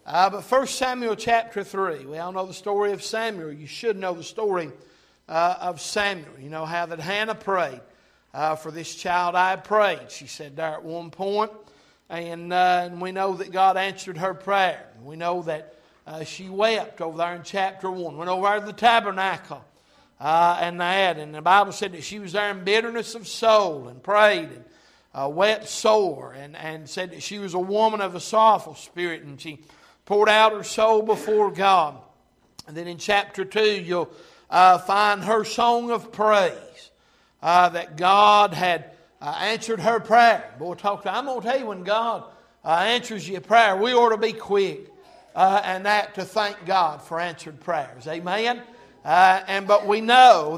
But 1 Samuel chapter 3, we all know the story of Samuel. You should know the story of Samuel. You know how that Hannah prayed. For this child I prayed, she said there at one point. And we know that God answered her prayer. We know that she wept over there in chapter 1. Went over to the tabernacle and the Bible said that she was there in bitterness of soul and prayed and wept sore and said that she was a woman of a sorrowful spirit, and she poured out her soul before God. And then in chapter 2 you'll find her song of praise that God had answered her prayer. Boy, I'm going to tell you, when God answers your prayer, we ought to be quick and that to thank God for answered prayers. Amen? But we know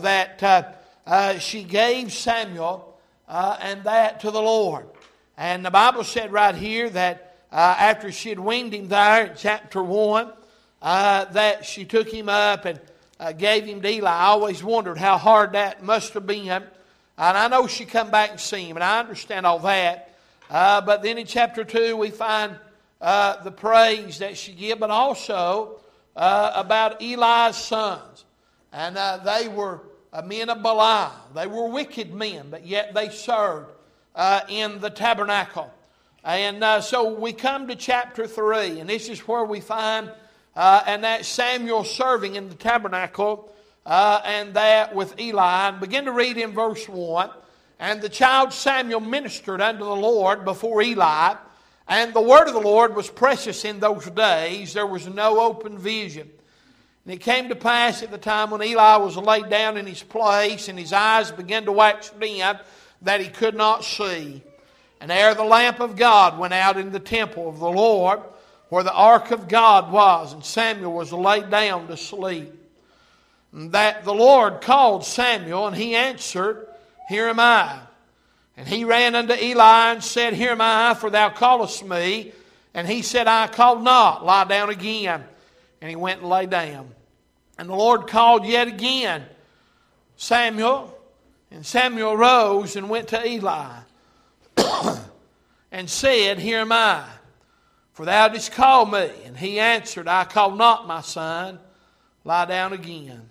that she gave Samuel and that to the Lord. And the Bible said right here that after she had weaned him there in chapter 1, that she took him up and gave him to Eli. I always wondered how hard that must have been. And I know she come back and see him, and I understand all that. But then in chapter 2 we find the praise that she gave, but also about Eli's sons. And they were men of Belial. They were wicked men, but yet they served in the tabernacle. And so we come to chapter 3, and this is where we find and that Samuel serving in the tabernacle, and that with Eli. And begin to read in verse 1. And the child Samuel ministered unto the Lord before Eli, and the word of the Lord was precious in those days. There was no open vision. And it came to pass at the time when Eli was laid down in his place, and his eyes began to wax dim, that he could not see. And ere the lamp of God went out in the temple of the Lord, where the ark of God was, and Samuel was laid down to sleep. And that the Lord called Samuel, and he answered, Here am I. And he ran unto Eli and said, Here am I, for thou callest me. And he said, I called not, lie down again. And he went and lay down. And the Lord called yet again, Samuel. And Samuel rose and went to Eli and said, Here am I, for thou didst call me. And he answered, I called not, my son, lie down again.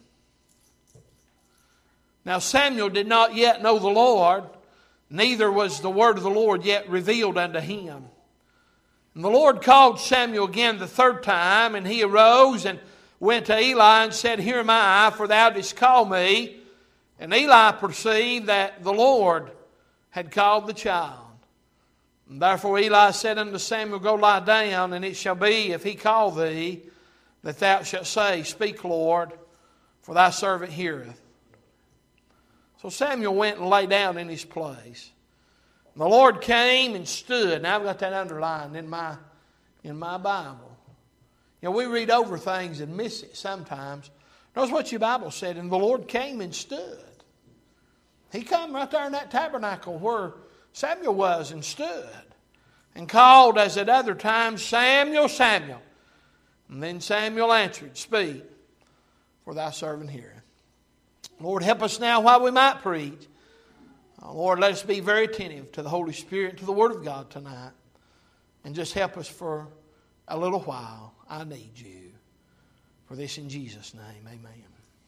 Now Samuel did not yet know the Lord, neither was the word of the Lord yet revealed unto him. And the Lord called Samuel again the third time, and he arose and went to Eli and said, Here am I, for thou didst call me. And Eli perceived that the Lord had called the child. And therefore Eli said unto Samuel, Go lie down, and it shall be, if he call thee, that thou shalt say, Speak, Lord, for thy servant heareth. So Samuel went and lay down in his place. And the Lord came and stood. Now I've got that underlined in my Bible. You know, we read over things and miss it sometimes. Notice what your Bible said. And the Lord came and stood. He come right there in that tabernacle where Samuel was and stood. And called as at other times, Samuel, Samuel. And then Samuel answered, Speak, for thy servant heareth. Lord, help us now while we might preach. Lord, let us be very attentive to the Holy Spirit and to the Word of God tonight. And just help us for a little while. I need you. For this in Jesus' name, amen.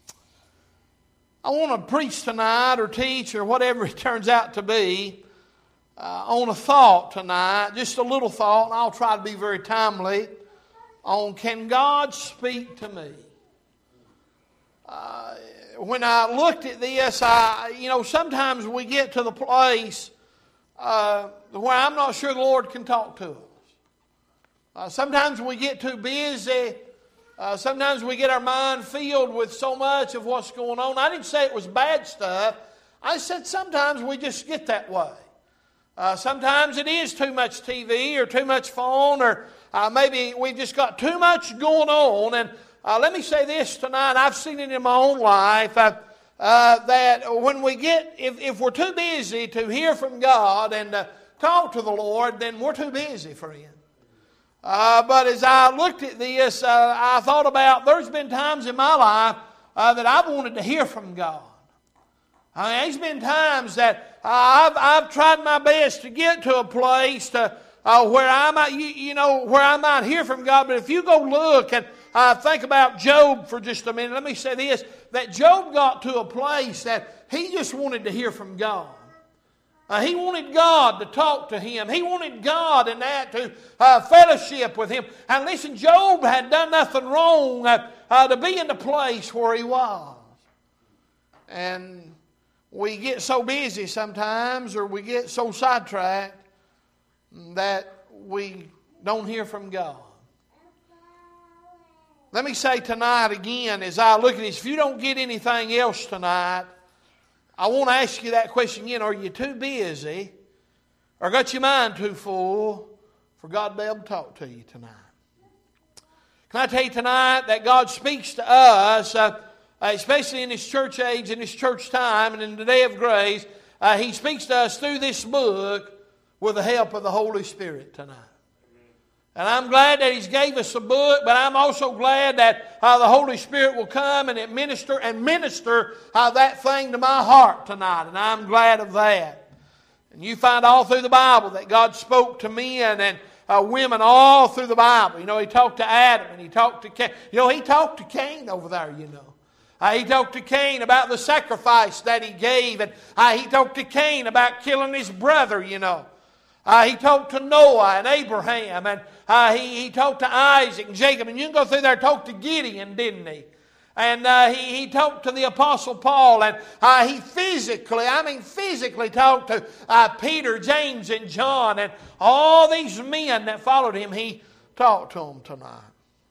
I want to preach tonight or teach or whatever it turns out to be on a thought tonight. Just a little thought, and I'll try to be very timely on can God speak to me? When I looked at this, sometimes we get to the place where I'm not sure the Lord can talk to us. Sometimes we get too busy. Sometimes we get our mind filled with so much of what's going on. I didn't say it was bad stuff. I said sometimes we just get that way. Sometimes it is too much TV or too much phone, or maybe we just got too much going on. And let me say this tonight. I've seen it in my own life that when we get, if we're too busy to hear from God and talk to the Lord, then we're too busy, friend. But as I looked at this, I thought about there's been times in my life that I've wanted to hear from God. There's been times that I've tried my best to get to a place to where I might hear from God. But if you go look and think about Job for just a minute, let me say this, that Job got to a place that he just wanted to hear from God. He wanted God to talk to him. He wanted God in that to fellowship with him. And listen, Job had done nothing wrong to be in the place where he was. And we get so busy sometimes, or we get so sidetracked that we don't hear from God. Let me say tonight again, as I look at this, if you don't get anything else tonight, I want to ask you that question again. Are you too busy or got your mind too full for God to be able to talk to you tonight? Can I tell you tonight that God speaks to us, especially in this church age, in this church time, and in the day of grace, He speaks to us through this book with the help of the Holy Spirit tonight. And I'm glad that He's gave us a book, but I'm also glad that the Holy Spirit will come and minister that thing to my heart tonight. And I'm glad of that. And you find all through the Bible that God spoke to men and women all through the Bible. You know, He talked to Adam and He talked to Cain. You know, He talked to Cain over there, you know. He talked to Cain about the sacrifice that he gave. And He talked to Cain about killing his brother, you know. He talked to Noah and Abraham, and he talked to Isaac and Jacob. And you can go through there and talk to Gideon, didn't he? And he talked to the Apostle Paul, and he physically talked to Peter, James, and John, and all these men that followed him. He talked to them tonight.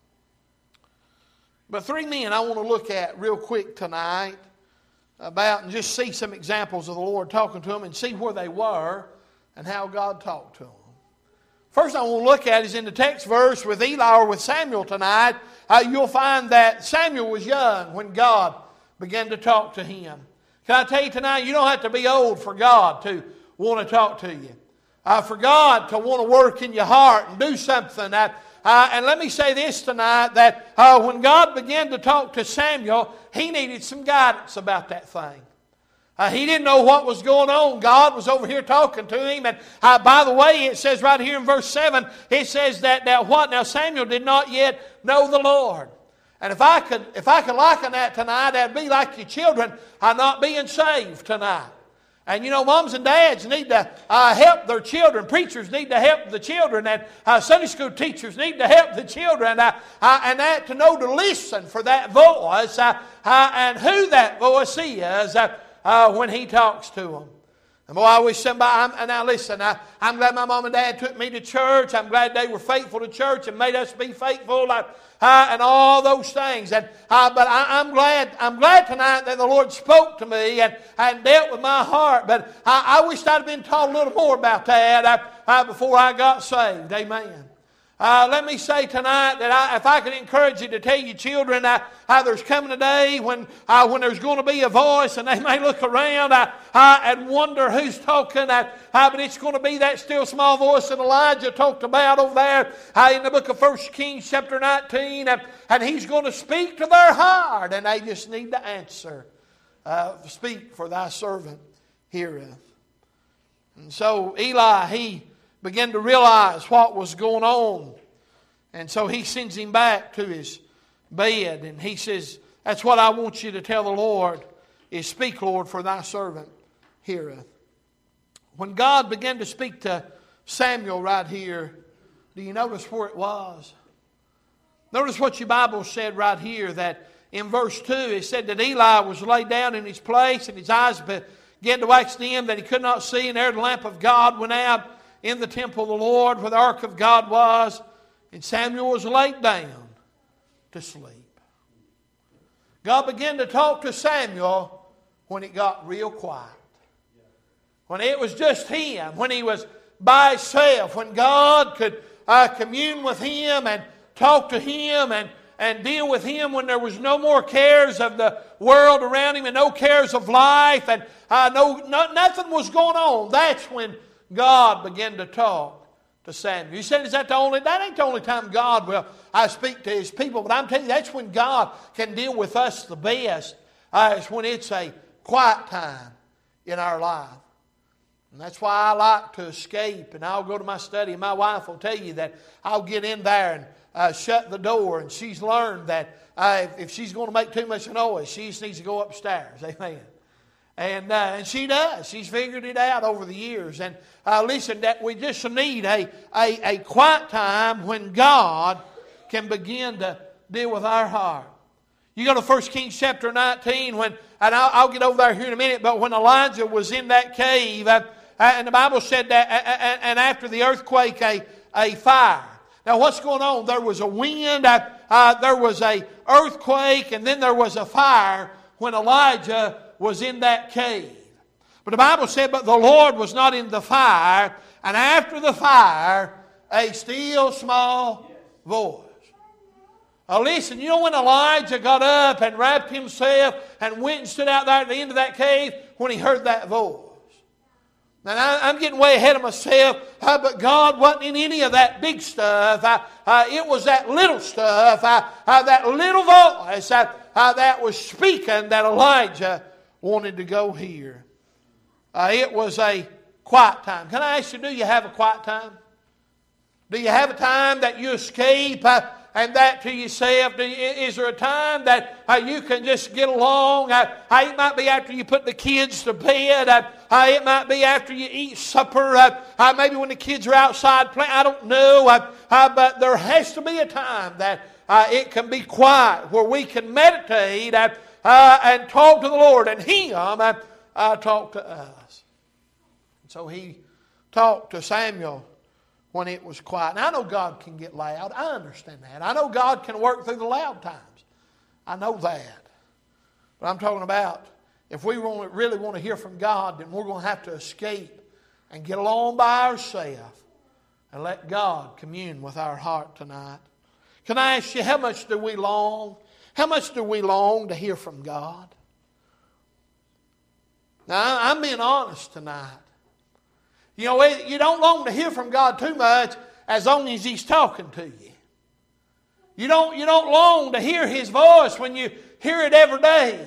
But three men I want to look at real quick tonight about and just see some examples of the Lord talking to them and see where they were and how God talked to them. First I want to look at is in the text verse with Eli or with Samuel tonight. You'll find that Samuel was young when God began to talk to him. Can I tell you tonight, you don't have to be old for God to want to talk to you. For God to want to work in your heart and do something. And let me say this tonight, that when God began to talk to Samuel, he needed some guidance about that thing. He didn't know what was going on. God was over here talking to him. And by the way, it says right here in verse 7, it says that what? Now Samuel did not yet know the Lord. And if I could liken that tonight, that'd be like your children not being saved tonight. And you know, moms and dads need to help their children. Preachers need to help the children. And Sunday school teachers need to help the children. And that to know to listen for that voice and who that voice is when He talks to them. And boy, I wish somebody, now listen, I'm glad my mom and dad took me to church. I'm glad they were faithful to church and made us be faithful and all those things. But I'm glad tonight that the Lord spoke to me and dealt with my heart. But I wish I'd been taught a little more about that before I got saved. Amen. Let me say tonight that if I could encourage you to tell your children there's coming a day when there's going to be a voice and they may look around and wonder who's talking. But it's going to be that still small voice that Elijah talked about over there in the book of 1 Kings chapter 19. And he's going to speak to their heart and they just need to answer. Speak, for thy servant heareth. And so Eli, he began to realize what was going on. And so he sends him back to his bed. And he says, that's what I want you to tell the Lord, is speak, Lord, for thy servant heareth. When God began to speak to Samuel right here, do you notice where it was? Notice what your Bible said right here, that in verse 2, it said that Eli was laid down in his place and his eyes began to wax dim, that he could not see, and there the lamp of God went out in the temple of the Lord where the ark of God was, and Samuel was laid down to sleep. God began to talk to Samuel when it got real quiet. When it was just him, when he was by himself, when God could commune with him and talk to him and deal with him, when there was no more cares of the world around him and no cares of life and nothing was going on. That's when God began to talk to Samuel. You said, that ain't the only time God will speak to His people. But I'm telling you, that's when God can deal with us the best. It's when it's a quiet time in our life. And that's why I like to escape, and I'll go to my study, and my wife will tell you that I'll get in there and shut the door, and she's learned that if she's going to make too much noise, she just needs to go upstairs. Amen. And she does. She's figured it out over the years. And listen, that we just need a quiet time when God can begin to deal with our heart. You go to 1 Kings chapter 19, and I'll get over there here in a minute, but when Elijah was in that cave, and the Bible said that, and after the earthquake, a fire. Now what's going on? There was a wind, there was an earthquake, and then there was a fire when Elijah was in that cave. But the Bible said, but the Lord was not in the fire, and after the fire, a still small voice. Now listen, you know when Elijah got up and wrapped himself and went and stood out there at the end of that cave when he heard that voice? Now I'm getting way ahead of myself, but God wasn't in any of that big stuff. It was that little stuff, that little voice that was speaking that Elijah wanted to go hear. It was a quiet time. Can I ask you, do you have a quiet time? Do you have a time that you escape and that to yourself? Is there a time that you can just get along? It might be after you put the kids to bed. It might be after you eat supper. Maybe when the kids are outside playing. I don't know. But there has to be a time that it can be quiet where we can meditate and talk to the Lord, and Him talk to us. So He talked to Samuel when it was quiet. Now I know God can get loud. I understand that. I know God can work through the loud times. I know that. But I'm talking about if we really want to hear from God, then we're going to have to escape and get along by ourselves and let God commune with our heart tonight. Can I ask you, how much do we long? How much do we long to hear from God? Now, I'm being honest tonight. You know, you don't long to hear from God too much as long as He's talking to you. You don't long to hear His voice when you hear it every day.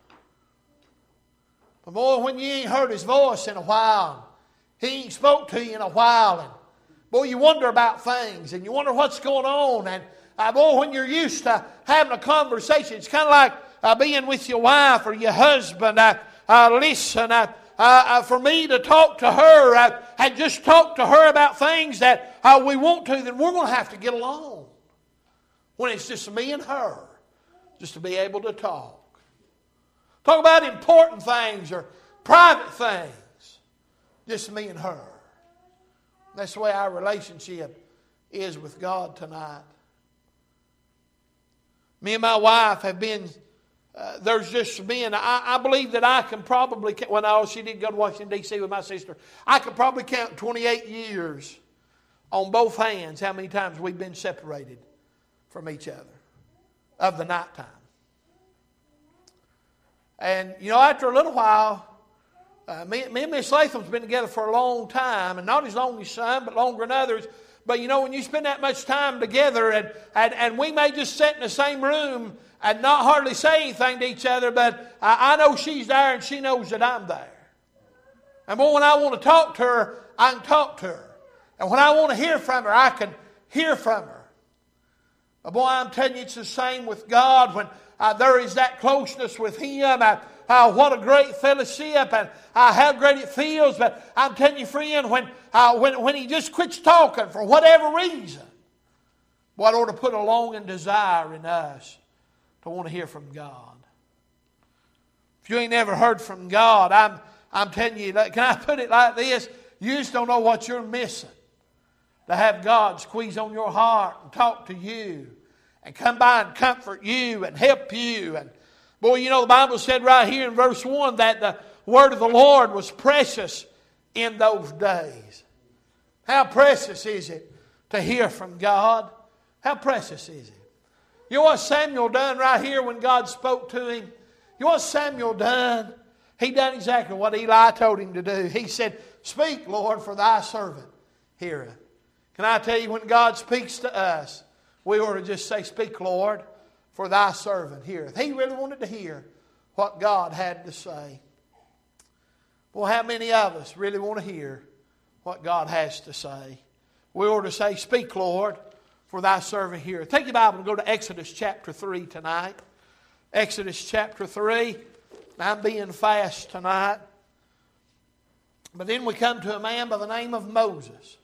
But boy, when you ain't heard His voice in a while, He ain't spoke to you in a while, and boy, you wonder about things, and you wonder what's going on, and boy, when you're used to having a conversation, it's kind of like being with your wife or your husband. Listen, for me to talk to her and just talk to her about things that we want to, then we're going to have to get along. When it's just me and her, just to be able to talk. Talk about important things or private things, just me and her. That's the way our relationship is with God tonight. Me and my wife have been, there's just been, I believe that I can probably, she did go to Washington, D.C. with my sister. I could probably count 28 years on both hands how many times we've been separated from each other of the nighttime. And, you know, after a little while, me and Miss Latham's been together for a long time, and not as long as some, but longer than others. But, you know, when you spend that much time together, and we may just sit in the same room and not hardly say anything to each other, but I know she's there and she knows that I'm there. And boy, when I want to talk to her, I can talk to her. And when I want to hear from her, I can hear from her. But boy, I'm telling you, it's the same with God. When there is that closeness with Him, what a great fellowship, and how great it feels. But I'm telling you, friend, when He just quits talking for whatever reason, what ought to put a longing desire in us to want to hear from God. If you ain't never heard from God, I'm telling you, can I put it like this? You just don't know what you're missing. To have God squeeze on your heart and talk to you and come by and comfort you and help you. And boy, you know, the Bible said right here in verse 1 that the word of the Lord was precious in those days. How precious is it to hear from God? How precious is it? You know what Samuel done right here when God spoke to him? You know what Samuel done? He done exactly what Eli told him to do. He said, "Speak, Lord, for thy servant heareth." Can I tell you, when God speaks to us, we ought to just say, "Speak, Lord, for thy servant heareth." He really wanted to hear what God had to say. Well, how many of us really want to hear what God has to say? We ought to say, "Speak, Lord, for thy servant heareth." Take your Bible and go to Exodus chapter 3 tonight. Exodus chapter 3. I'm being fast tonight. But then we come to a man by the name of Moses.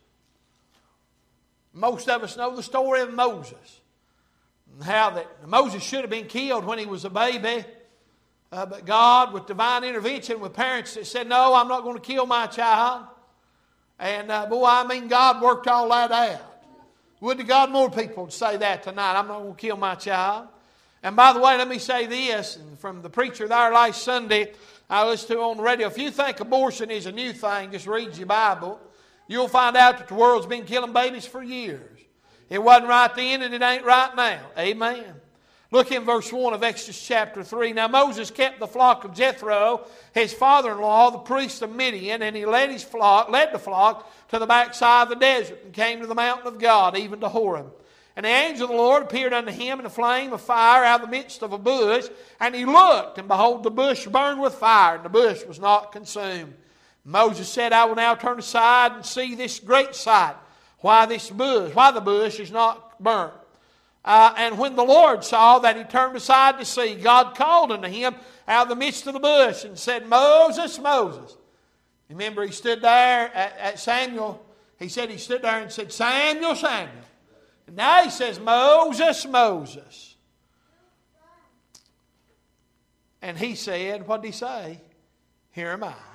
Most of us know the story of Moses. And how that Moses should have been killed when he was a baby. But God, with divine intervention, with parents that said, "No, I'm not going to kill my child." And God worked all that out. Would to God more people would say that tonight. "I'm not going to kill my child." And by the way, let me say this, and from the preacher there last Sunday, I listened to on the radio. If you think abortion is a new thing, just read your Bible. You'll find out that the world's been killing babies for years. It wasn't right then and it ain't right now. Amen. Look in verse 1 of Exodus chapter 3. Now Moses kept the flock of Jethro, his father-in-law, the priest of Midian, and he led the flock to the backside of the desert and came to the mountain of God, even to Horeb. And the angel of the Lord appeared unto him in a flame of fire out of the midst of a bush. And he looked, and behold, the bush burned with fire, and the bush was not consumed. Moses said, "I will now turn aside and see this great sight, why the bush is not burnt." And when the Lord saw that he turned aside to see, God called unto him out of the midst of the bush and said, "Moses, Moses." Remember, he stood there at Samuel. He stood there and said, "Samuel, Samuel." And now he says, "Moses, Moses." And he said, what did he say? "Here am I."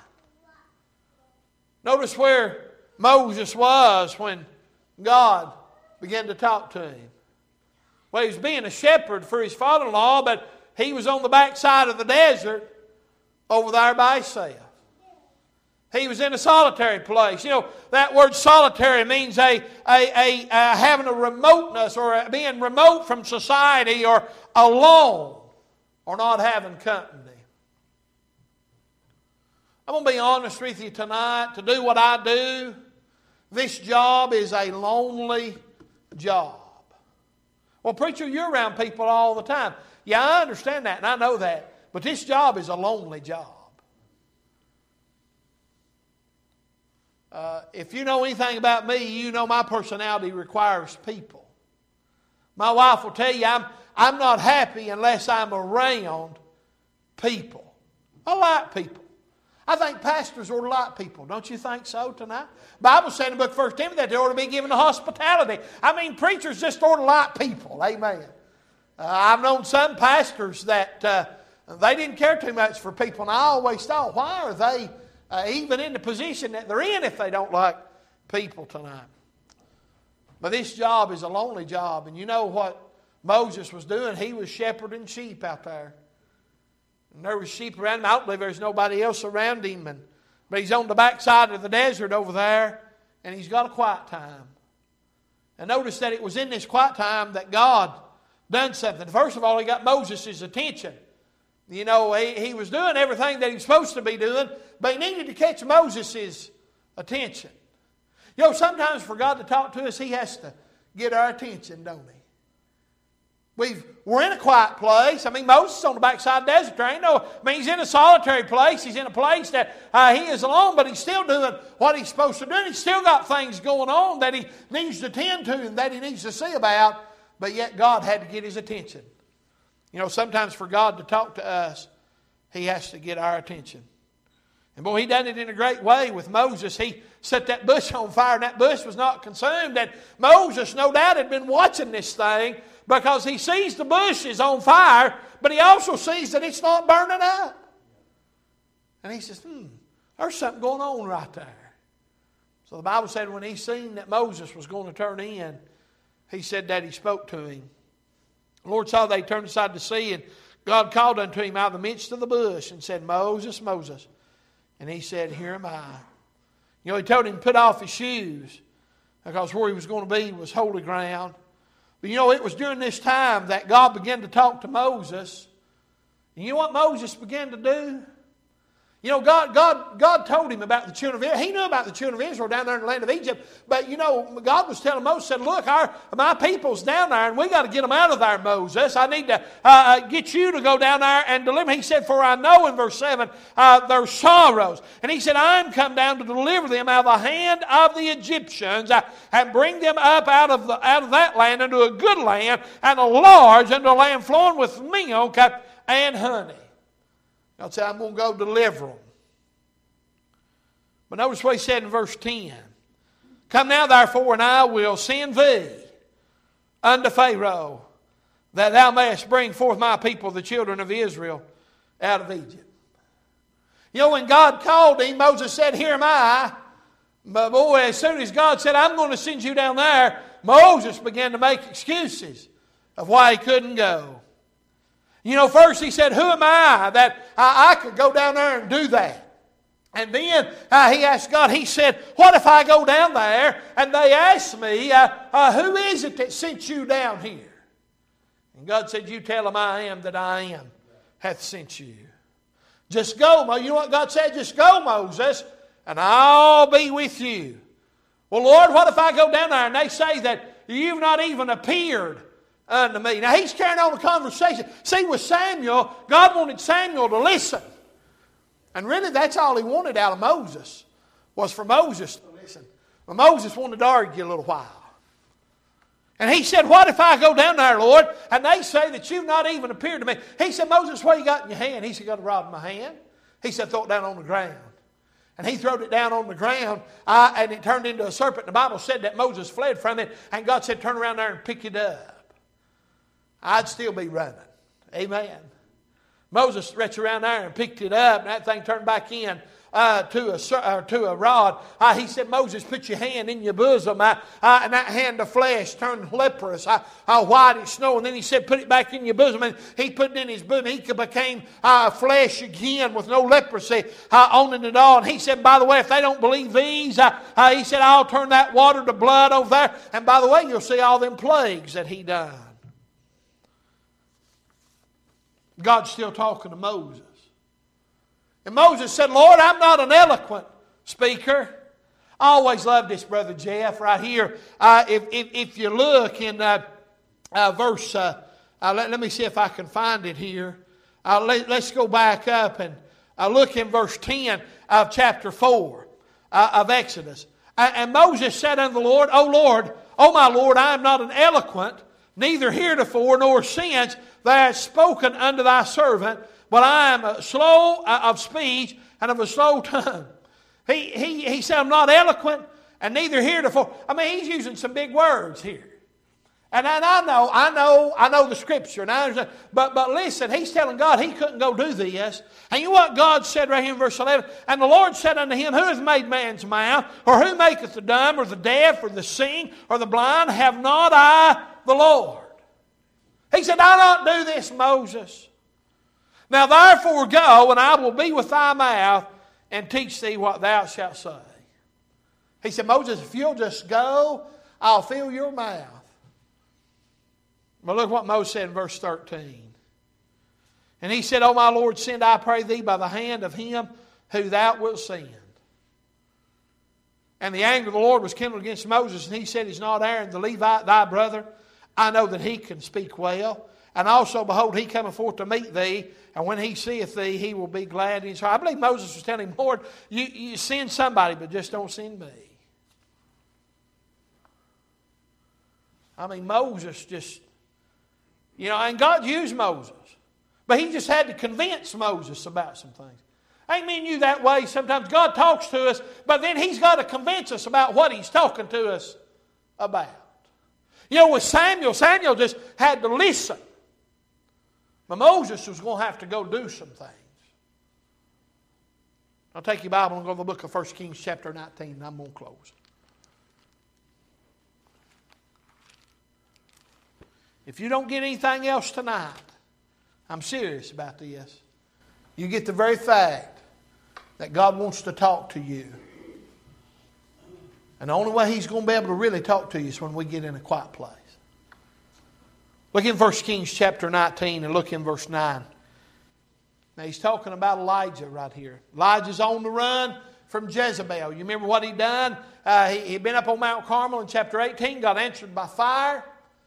Notice where Moses was when God began to talk to him. Well, he was being a shepherd for his father-in-law, but he was on the backside of the desert over there by himself. He was in a solitary place. You know, that word solitary means having a remoteness or being remote from society or alone or not having company. I'm going to be honest with you tonight. To do what I do, this job is a lonely job. "Well, preacher, you're around people all the time." Yeah, I understand that and I know that. But this job is a lonely job. If you know anything about me, you know my personality requires people. My wife will tell you I'm not happy unless I'm around people. I like people. I think pastors ought to like people. Don't you think so tonight? The Bible said in the book of 1 Timothy that they ought to be given to hospitality. I mean, preachers just ought to like people. Amen. I've known some pastors that they didn't care too much for people. And I always thought, why are they even in the position that they're in if they don't like people tonight? But this job is a lonely job. And you know what Moses was doing? He was shepherding sheep out there. And there was sheep around him. I don't believe there's nobody else around him. But he's on the backside of the desert over there. And he's got a quiet time. And notice that it was in this quiet time that God done something. First of all, he got Moses' attention. You know, he was doing everything that he was supposed to be doing. But he needed to catch Moses' attention. You know, sometimes for God to talk to us, He has to get our attention, don't He? We're in a quiet place. I mean, Moses is on the backside of the desert. There ain't no, he's in a solitary place. He's in a place that he is alone, but he's still doing what he's supposed to do. He's still got things going on that he needs to tend to and that he needs to see about. But yet God had to get his attention. You know, sometimes for God to talk to us, He has to get our attention. And boy, He done it in a great way with Moses. He set that bush on fire and that bush was not consumed. And Moses, no doubt, had been watching this thing because he sees the bush is on fire, but he also sees that it's not burning up. And he says, there's something going on right there. So the Bible said when he seen that Moses was going to turn in, he said that he spoke to him. The Lord saw that he turned aside to see, and God called unto him out of the midst of the bush and said, "Moses, Moses." And he said, "Here am I." You know, He told him to put off his shoes because where he was going to be was holy ground. But you know, it was during this time that God began to talk to Moses. And you know what Moses began to do? You know, God told him about the children of Israel. He knew about the children of Israel down there in the land of Egypt. But, you know, God was telling Moses, said, look, my people's down there, and we got to get them out of there, Moses. I need to get you to go down there and deliver. He said, for I know, in verse 7, their sorrows. And he said, I'm come down to deliver them out of the hand of the Egyptians and bring them up out of that land into a good land and a large, into a land flowing with milk and honey. God said, I'm going to go deliver them. But notice what he said in verse 10. Come now, therefore, and I will send thee unto Pharaoh, that thou mayest bring forth my people, the children of Israel, out of Egypt. You know, when God called him, Moses said, here am I. But boy, as soon as God said, I'm going to send you down there, Moses began to make excuses of why he couldn't go. You know, first he said, who am I that I could go down there and do that? And then he asked God, he said, what if I go down there and they ask me, who is it that sent you down here? And God said, you tell them I am that I am hath sent you. Just go. You know what God said? Just go, Moses, and I'll be with you. Well, Lord, what if I go down there and they say that you've not even appeared unto me? Now, he's carrying on the conversation. See, with Samuel, God wanted Samuel to listen. And really, that's all he wanted out of Moses, was for Moses to listen. But Moses wanted to argue a little while. And he said, what if I go down there, Lord, and they say that you've not even appeared to me? He said, Moses, what you got in your hand? He said, got a rod in my hand. He said, throw it down on the ground. And he threw it down on the ground, and it turned into a serpent. The Bible said that Moses fled from it, and God said, turn around there and pick it up. I'd still be running. Amen. Moses reached around there and picked it up, and that thing turned back in to a rod. He said, Moses, put your hand in your bosom, and that hand of flesh turned leprous, white as snow. And then he said, put it back in your bosom, and he put it in his bosom. He became flesh again with no leprosy on it at all. And he said, by the way, if they don't believe these, he said, I'll turn that water to blood over there. And by the way, you'll see all them plagues that he done. God's still talking to Moses. And Moses said, Lord, I'm not an eloquent speaker. I always loved this, Brother Jeff, right here. If you look in verse, let me see if I can find it here. Let's go back up and look in verse 10 of chapter 4 of Exodus. And Moses said unto the Lord, O my Lord, I am not an eloquent, neither heretofore nor since thou hast spoken unto thy servant, but I am slow of speech and of a slow tongue. He said, I'm not eloquent and neither heretofore. I mean, he's using some big words here. And I know the Scripture. And I understand. But listen, he's telling God he couldn't go do this. And you know what God said right here in verse 11? And the Lord said unto him, who hath made man's mouth? Or who maketh the dumb, or the deaf, or the seeing, or the blind? Have not I the Lord? He said, I'll not do this, Moses. Now therefore go, and I will be with thy mouth, and teach thee what thou shalt say. He said, Moses, if you'll just go, I'll fill your mouth. But look what Moses said in verse 13. And he said, O my Lord, send, I pray thee, by the hand of him who thou wilt send. And the anger of the Lord was kindled against Moses, and he said, Is not Aaron the Levite thy brother? I know that he can speak well. And also, behold, he cometh forth to meet thee, and when he seeth thee, he will be glad in his heart. I believe Moses was telling him, Lord, you send somebody, but just don't send me. I mean, Moses just, and God used Moses. But he just had to convince Moses about some things. Ain't me and you that way. Sometimes God talks to us, but then he's got to convince us about what he's talking to us about. With Samuel just had to listen. But Moses was going to have to go do some things. I'll take your Bible and go to the book of 1 Kings chapter 19, and I'm going to close. If you don't get anything else tonight, I'm serious about this. You get the very fact that God wants to talk to you. And the only way he's going to be able to really talk to you is when we get in a quiet place. Look in 1 Kings chapter 19 and look in verse 9. Now he's talking about Elijah right here. Elijah's on the run from Jezebel. You remember what he'd done? He'd been up on Mount Carmel in chapter 18, got answered by fire.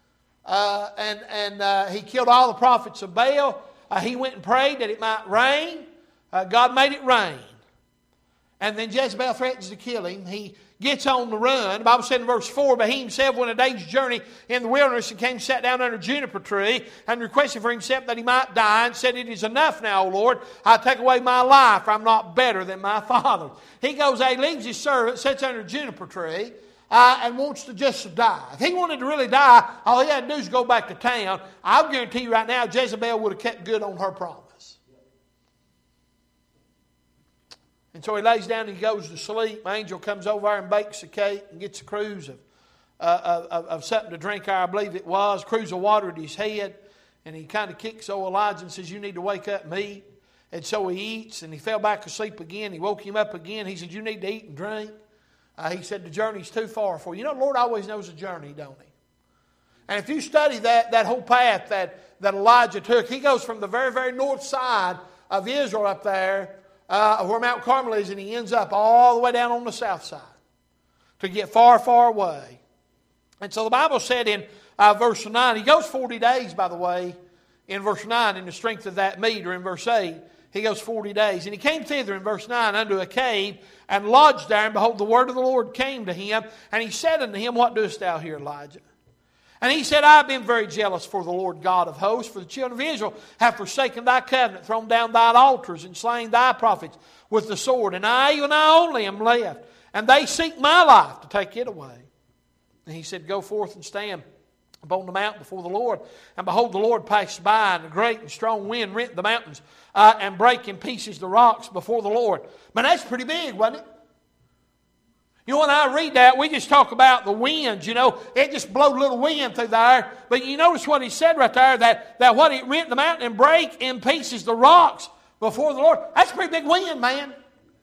And he killed all the prophets of Baal. He went and prayed that it might rain. God made it rain. And then Jezebel threatens to kill him. He gets on the run. The Bible said in verse 4, but he himself went a day's journey in the wilderness and came, sat down under a juniper tree and requested for himself that he might die and said, it is enough now, O Lord. I take away my life, for I'm not better than my father. He goes, he leaves his servant, sits under a juniper tree, and wants to just die. If he wanted to really die, all he had to do is go back to town. I'll guarantee you right now, Jezebel would have kept good on her promise. And so he lays down and he goes to sleep. My angel comes over and bakes a cake and gets a cruse of something to drink. I believe it was. A cruse of water at his head. And he kind of kicks old Elijah and says, you need to wake up and eat. And so he eats and he fell back asleep again. He woke him up again. He said, you need to eat and drink. He said, the journey's too far for you. You know, the Lord always knows the journey, don't He? And if you study that whole path that Elijah took, he goes from the very, very north side of Israel up there, where Mount Carmel is, and he ends up all the way down on the south side to get far, far away. And so the Bible said in verse 9, he goes 40 days, by the way, in verse 9, in the strength of that meter. In verse 8, he goes 40 days. And he came thither in verse 9 unto a cave and lodged there. And behold, the word of the Lord came to him. And he said unto him, what doest thou here, Elijah? And he said, I have been very jealous for the Lord God of hosts, for the children of Israel have forsaken thy covenant, thrown down thine altars, and slain thy prophets with the sword. And I, even I only, am left. And they seek my life to take it away. And he said, go forth and stand upon the mount before the Lord. And behold, the Lord passed by, and a great and strong wind rent the mountains, and brake in pieces the rocks before the Lord. Man, that's pretty big, wasn't it? You know, when I read that, we just talk about the winds, you know. It just blowed a little wind through there. But you notice what he said right there, that what it rent the mountain and break in pieces the rocks before the Lord. That's a pretty big wind, man.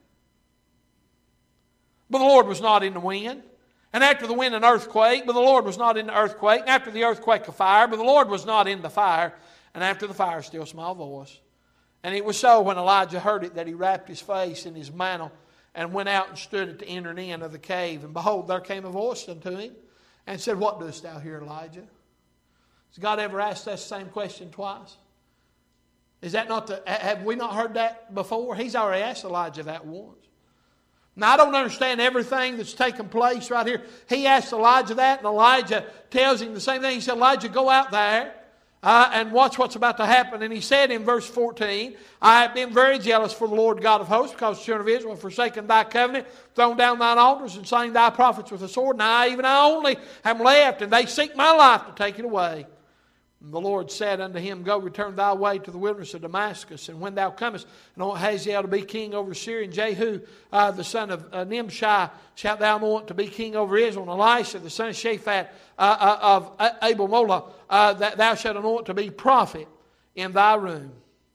But the Lord was not in the wind. And after the wind, an earthquake, but the Lord was not in the earthquake. And after the earthquake, a fire, but the Lord was not in the fire. And after the fire, a still small voice. And it was so when Elijah heard it that he wrapped his face in his mantle and went out and stood at the inner end of the cave. And behold, there came a voice unto him and said, what doest thou here, Elijah? Has God ever asked us the same question twice? Is that not have we not heard that before? He's already asked Elijah that once. Now, I don't understand everything that's taken place right here. He asked Elijah that, and Elijah tells him the same thing. He said, Elijah, go out there and watch what's about to happen. And he said in verse 14, I have been very jealous for the Lord God of hosts, because the children of Israel have forsaken thy covenant, thrown down thine altars, and slain thy prophets with a sword. And I, even I only, am left, and they seek my life to take it away. And the Lord said unto him, go, return thy way to the wilderness of Damascus, and when thou comest, anoint Hazael to be king over Syria, and Jehu, the son of Nimshi, shalt thou anoint to be king over Israel, and Elisha, the son of Shaphat, of Abel-Molah, that thou shalt anoint to be prophet in thy room.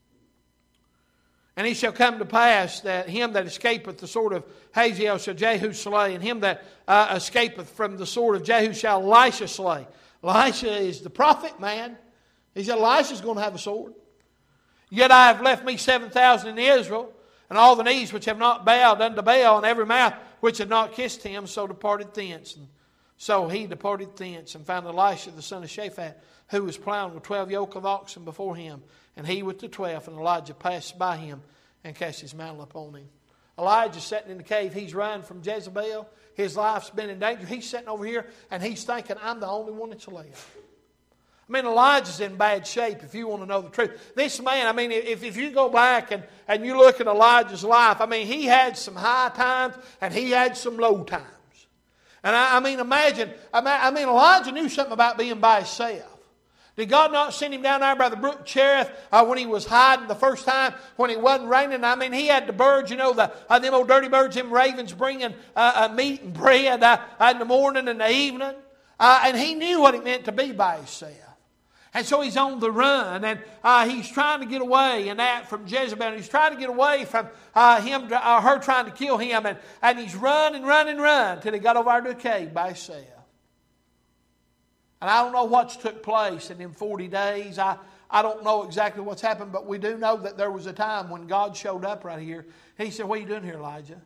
And it shall come to pass that him that escapeth the sword of Hazael shall Jehu slay, and him that escapeth from the sword of Jehu shall Elisha slay. Elisha is the prophet, man. He said, Elisha's going to have a sword. Yet I have left me 7,000 in Israel, and all the knees which have not bowed unto Baal, and every mouth which had not kissed him, so departed thence. And so he departed thence, and found Elisha the son of Shaphat, who was plowing with 12 yoke of oxen before him, and he with the 12. And Elijah passed by him, and cast his mantle upon him. Elijah's sitting in the cave. He's running from Jezebel. His life's been in danger. He's sitting over here, and he's thinking, I'm the only one that's left. I mean, Elijah's in bad shape, if you want to know the truth. This man, I mean, if you go back and you look at Elijah's life, I mean, he had some high times, and he had some low times. And I mean, imagine, Elijah knew something about being by himself. Did God not send him down there by the brook Cherith when he was hiding the first time when it wasn't raining? I mean, he had the birds, you know, them old dirty birds, them ravens bringing meat and bread in the morning and the evening. And he knew what it meant to be by himself. And so he's on the run, and he's trying to get away from Jezebel. And he's trying to get away from her trying to kill him. And he's running till he got over to a cave by himself. And I don't know what's took place in them 40 days. I don't know exactly what's happened, but we do know that there was a time when God showed up right here. He said, "What are you doing here, Elijah?"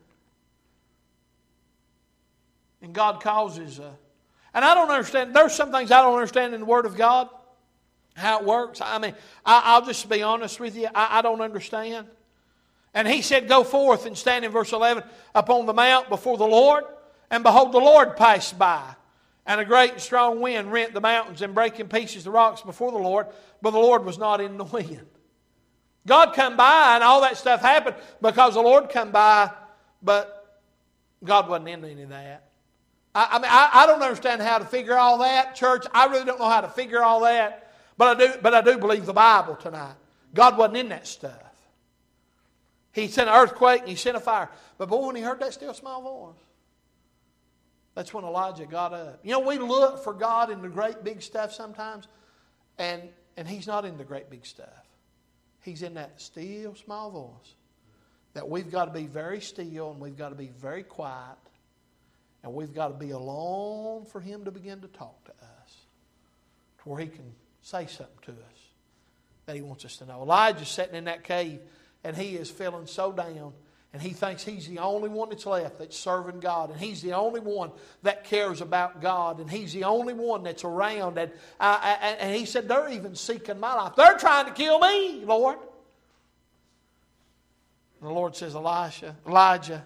And God causes and I don't understand. There's some things I don't understand in the Word of God, how it works. I mean, I'll just be honest with you. I don't understand. And He said, "Go forth and stand," in verse 11, "upon the mount before the Lord. And behold, the Lord passed by. And a great and strong wind rent the mountains and brake in pieces the rocks before the Lord. But the Lord was not in the wind." God come by and all that stuff happened because the Lord come by, but God wasn't in any of that. I don't understand how to figure all that, church. I really don't know how to figure all that. But I do believe the Bible tonight. God wasn't in that stuff. He sent an earthquake and He sent a fire. But boy, when He heard that still small voice, that's when Elijah got up. You know, we look for God in the great big stuff sometimes, and He's not in the great big stuff. He's in that still small voice. That we've got to be very still and we've got to be very quiet. And we've got to be alone for Him to begin to talk to us. To where He can say something to us that He wants us to know. Elijah's sitting in that cave and he is feeling so down. And he thinks he's the only one that's left that's serving God. And he's the only one that cares about God. And he's the only one that's around. And he said, "They're even seeking my life. They're trying to kill me, Lord." And the Lord says, Elijah,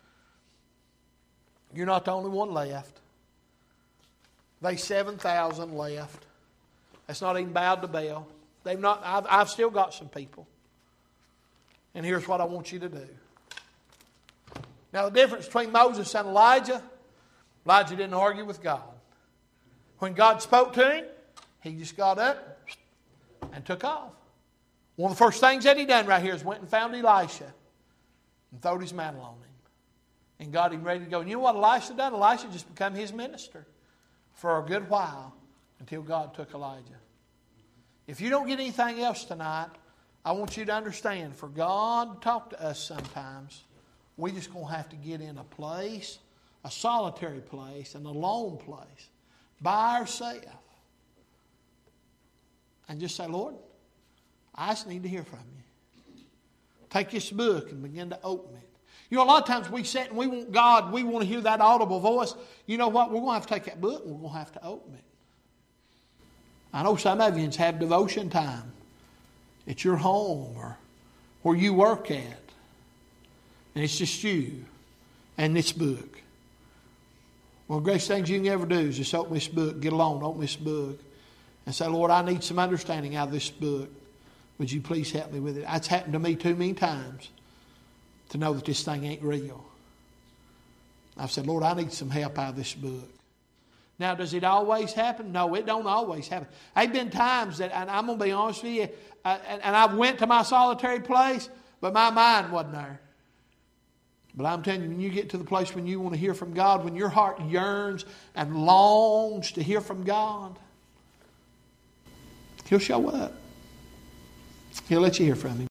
you're not the only one left. There's 7,000 left. That's not even bowed to Baal. I've still got some people. And here's what I want you to do. Now, the difference between Moses and Elijah didn't argue with God. When God spoke to him, he just got up and took off. One of the first things that he done right here is went and found Elisha and throwed his mantle on him and got him ready to go. And you know what Elisha done? Elisha just became his minister for a good while until God took Elijah. If you don't get anything else tonight, I want you to understand, for God to talk to us sometimes, we're just going to have to get in a place, a solitary place, an alone place, by ourselves. And just say, "Lord, I just need to hear from you." Take this book and begin to open it. You know, a lot of times we sit and we want God, we want to hear that audible voice. You know what? We're going to have to take that book and we're going to have to open it. I know some of you have devotion time at your home or where you work at. And it's just you and this book. One of the greatest things you can ever do is just open this book, get alone, open this book, and say, "Lord, I need some understanding out of this book. Would you please help me with it?" That's happened to me too many times to know that this thing ain't real. I've said, "Lord, I need some help out of this book." Now, does it always happen? No, it don't always happen. There have been times that, and I'm going to be honest with you, and I went to my solitary place, but my mind wasn't there. But I'm telling you, when you get to the place when you want to hear from God, when your heart yearns and longs to hear from God, He'll show up. He'll let you hear from Him.